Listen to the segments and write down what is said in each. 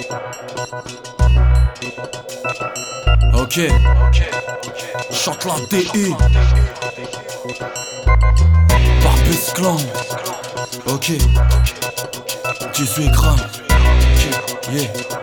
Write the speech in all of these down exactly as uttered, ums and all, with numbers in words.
Ok, chante la D I Barbus Clan. Ok, dix-huit grammes. Yeah,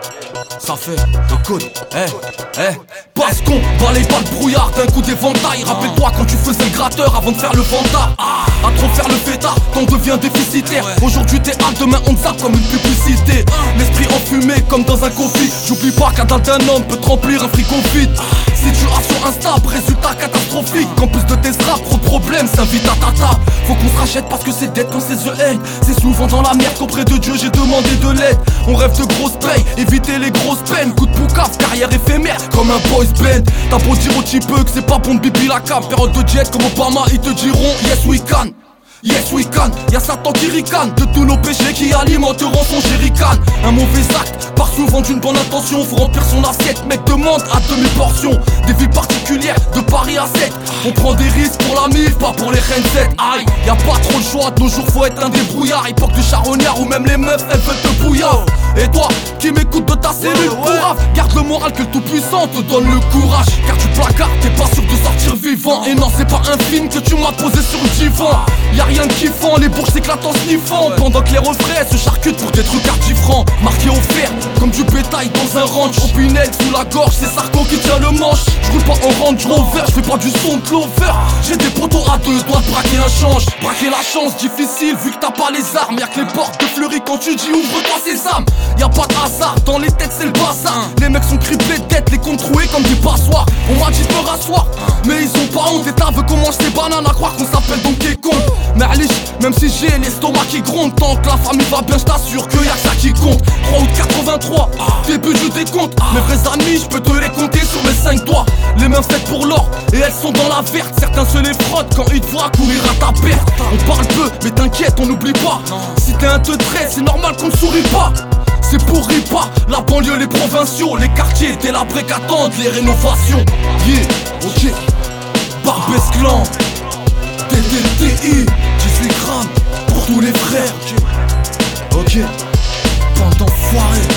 ça fait, écoute, eh, eh. Parce qu'on balaye pas le brouillard d'un coup d'éventail. Rappelle-toi quand tu faisais le gratteur avant de faire le vantard. À trop faire le fêtard, t'en deviens déficitaire. Aujourd'hui t'es hâte, demain on te zappe comme une publicité. L'esprit enfumé comme dans un confit. J'oublie pas qu'un dalle d'un homme peut te remplir un frigo vide. Situation instable, résultat catastrophique. En plus de tes straps, trop de problèmes s'invite à ta table. Faut qu'on se rachète parce que c'est dead quand c'est the end. C'est souvent dans la merde qu'auprès de Dieu j'ai demandé de l'aide. On rêve de grosses payes, éviter les grosses peines. Coup de poucave, carrière éphémère comme un boys band. T'as beau dire au petit peu que c'est pas bon de bibi la cam. Période de jet comme Obama, ils te diront yes we can. Yes we can, y'a Satan qui ricane de tous nos péchés qui alimenteront son jerrycan. Un mauvais acte part souvent d'une bonne intention. Faut remplir son assiette, mec demande à demi-portion. Des villes particulières de Paris à sept. On prend des risques pour la mif, pas pour les reines sept. Aïe, y'a pas trop le choix, de nos jours faut être un débrouillard. Époque de charognard où même les meufs elles veulent te bouillard. Et toi qui m'écoutes de ta cellule pourrave, garde le moral que le tout-puissant te donne le courage. Car du placard t'es pas sûr de sortir vivant. Et non c'est pas un film que tu m'as posé sur le divan. Y'a rien de kiffant, les bourges s'éclatent en sniffant. Pendant que les refrains se charcutent pour des trucs artifrants. Marqué au fer, comme du bétail dans un ranch. Au Pinel sous la gorge, c'est Sarko qui tient le manche. J'roule pas en Range Rover, j'fais pas du son de Clover. J'ai des poteaux à deux doigts de braquer un change. Braquer la chance, difficile vu que t'as pas les armes. Y'a que les portes de fleuries quand tu dis ouvre-toi ces âmes. Y'a pas de hasard, dans les têtes c'est le bazar. Les mecs sont criblés de tête, les comptes troués comme des passoires. On m'a dit de me rasseoir, mais ils ont pas honte. Et t'as veut qu'on mange ces bananes à croire qu'on s'appelle Donkey Kong. Même si j'ai l'estomac qui gronde, tant que la famille va bien, je t'assure que y'a que ça qui compte. Trois août quatre-vingt-trois, début du décompte. Mes vrais amis, je peux te les compter sur mes cinq doigts. Les mains faites pour l'or, et elles sont dans la verte. Certains se les frottent quand ils te voient courir à ta perte. On parle peu, mais t'inquiète, on n'oublie pas. Si t'es un teutré, c'est normal qu'on ne sourit pas. C'est pourri pas, la banlieue, les provinciaux, les quartiers, dès la break attendent les rénovations. Yeah, ok, Barbus Clan, T T T I, dix-huit grammes pour tous les frères. Ok, bande d'enfoirés.